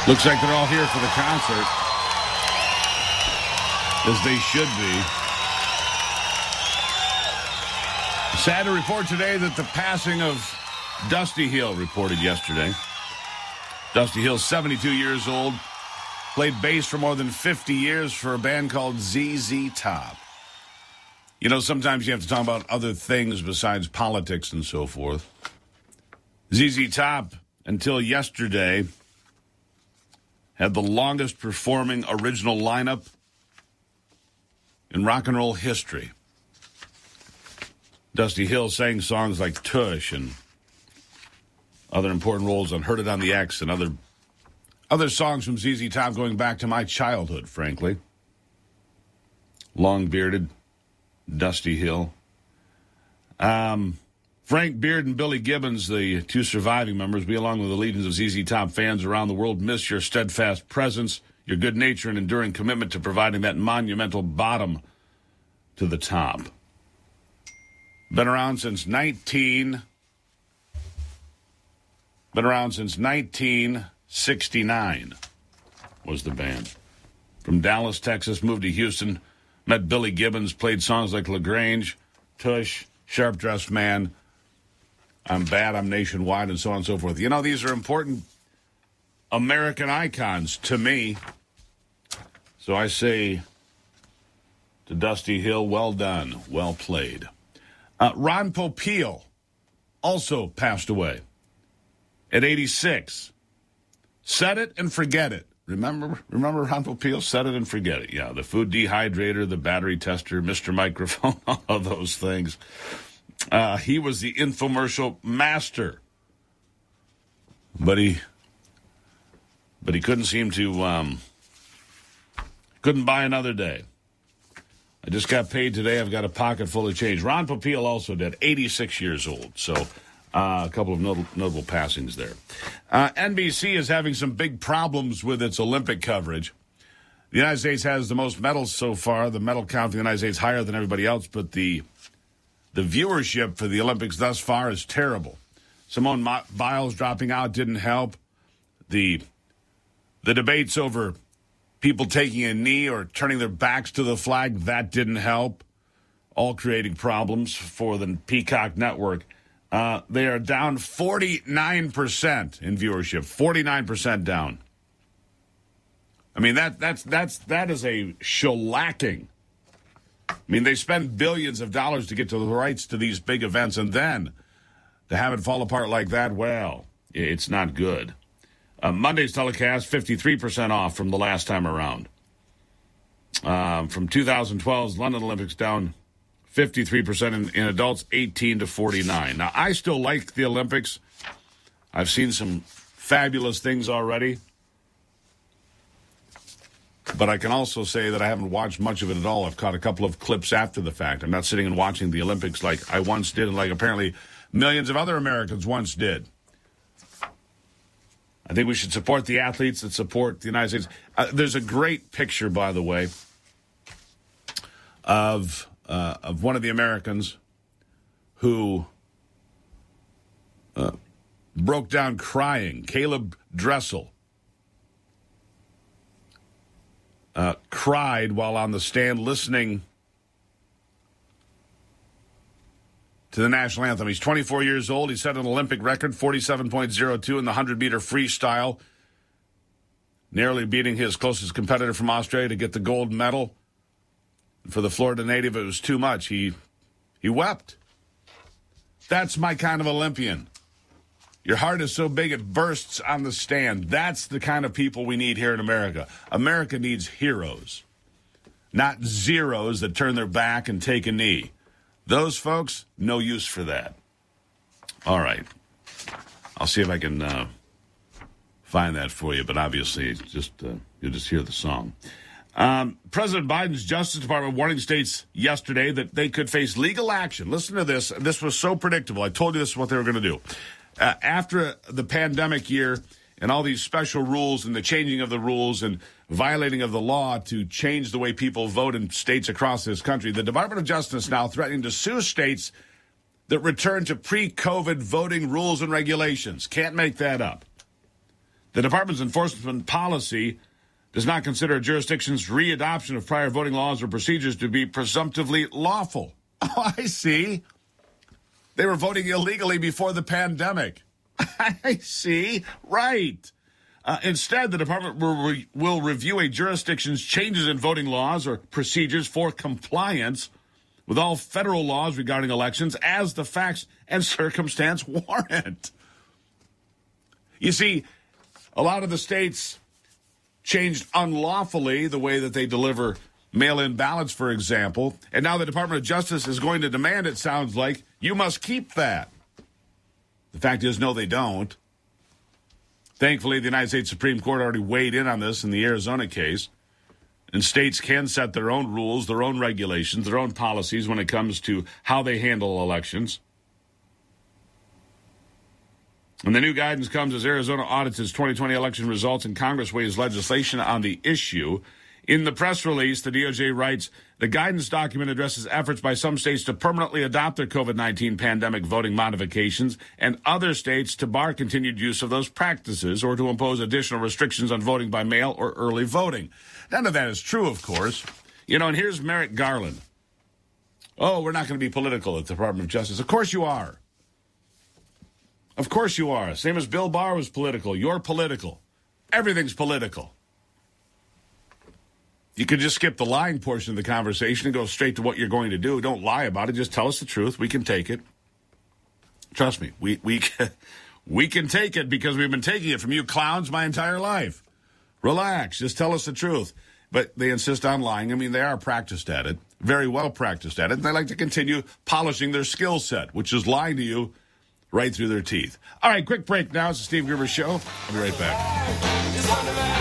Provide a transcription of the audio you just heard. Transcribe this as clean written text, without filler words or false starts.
Looks like they're all here for the concert, as they should be. Sad to report today that the passing of Dusty Hill reported yesterday. Dusty Hill, 72 years old, played bass for more than 50 years for a band called ZZ Top. You know, sometimes you have to talk about other things besides politics and so forth. ZZ Top, until yesterday, had the longest performing original lineup in rock and roll history. Dusty Hill sang songs like Tush and other important roles on Heard It on the X and other songs from ZZ Top going back to my childhood, frankly. Long-bearded Dusty Hill. Frank Beard and Billy Gibbons, the two surviving members, we along with the legions of ZZ Top fans around the world miss your steadfast presence, your good nature and enduring commitment to providing that monumental bottom to the top. Been around since 1969 was the band. From Dallas, Texas, moved to Houston, met Billy Gibbons, played songs like LaGrange, Tush, Sharp Dressed Man, I'm Bad, I'm Nationwide, and so on and so forth. You know, these are important American icons to me. So I say to Dusty Hill, well done, well played. Ron Popeil also passed away at 86. Set it and forget it. Remember Ron Popeil? Set it and forget it. Yeah, the food dehydrator, the battery tester, Mr. Microphone, all of those things. He was the infomercial master. But he couldn't seem to, couldn't buy another day. I just got paid today. I've got a pocket full of change. Ron Popeil also dead, 86 years old. So a couple of notable passings there. NBC is having some big problems with its Olympic coverage. The United States has the most medals so far. The medal count for the United States higher than everybody else, but the viewership for the Olympics thus far is terrible. Simone Biles dropping out didn't help. The debates over people taking a knee or turning their backs to the flag, that didn't help. All creating problems for the Peacock Network. They are down 49% in viewership. 49% down. I mean, that is a shellacking. I mean, they spend billions of dollars to get to the rights to these big events, and then to have it fall apart like that, well, it's not good. Monday's telecast, 53% off from the last time around. From 2012's London Olympics, down 53% in adults 18 to 49. Now, I still like the Olympics. I've seen some fabulous things already. But I can also say that I haven't watched much of it at all. I've caught a couple of clips after the fact. I'm not sitting and watching the Olympics like I once did and like apparently millions of other Americans once did. I think we should support the athletes that support the United States. There's a great picture, by the way, of one of the Americans who broke down crying. Caleb Dressel cried while on the stand listening to the national anthem. He's 24 years old. He set an Olympic record, 47.02 in the 100-meter freestyle, narrowly beating his closest competitor from Australia to get the gold medal. For the Florida native, it was too much. He wept. That's my kind of Olympian. Your heart is so big it bursts on the stand. That's the kind of people we need here in America. America needs heroes, not zeros that turn their back and take a knee. Those folks, no use for that. All right. I'll see if I can find that for you, but obviously it's just you'll just hear the song. President Biden's Justice Department warning states yesterday that they could face legal action. Listen to this. This was so predictable. I told you this is what they were going to do. After the pandemic year and all these special rules and the changing of the rules and violating of the law to change the way people vote in states across this country, the Department of Justice now threatening to sue states that return to pre-COVID voting rules and regulations. Can't make that up. The department's enforcement policy does not consider a jurisdiction's readoption of prior voting laws or procedures to be presumptively lawful. Oh, I see. They were voting illegally before the pandemic. I see. Right. Instead, the department will review a jurisdiction's changes in voting laws or procedures for compliance with all federal laws regarding elections as the facts and circumstance warrant. You see, a lot of the states changed unlawfully the way that they deliver mail-in ballots, for example, and now the Department of Justice is going to demand, it sounds like, you must keep that. The fact is, no, they don't. Thankfully, the United States Supreme Court already weighed in on this in the Arizona case, and states can set their own rules, their own regulations, their own policies when it comes to how they handle elections. And the new guidance comes as Arizona audits its 2020 election results and Congress weighs legislation on the issue. In the press release, the DOJ writes, the guidance document addresses efforts by some states to permanently adopt their COVID-19 pandemic voting modifications and other states to bar continued use of those practices or to impose additional restrictions on voting by mail or early voting. None of that is true, of course. And here's Merrick Garland. Oh, we're not going to be political at the Department of Justice. Of course you are. Of course you are. Same as Bill Barr was political. You're political. Everything's political. You could just skip the lying portion of the conversation and go straight to what you're going to do. Don't lie about it. Just tell us the truth. We can take it. Trust me, we can take it because we've been taking it from you clowns my entire life. Relax. Just tell us the truth. But they insist on lying. I mean, they are practiced at it, very well practiced at it. And they like to continue polishing their skill set, which is lying to you right through their teeth. All right, quick break now. It's the Steve Gruber Show. I'll be right back.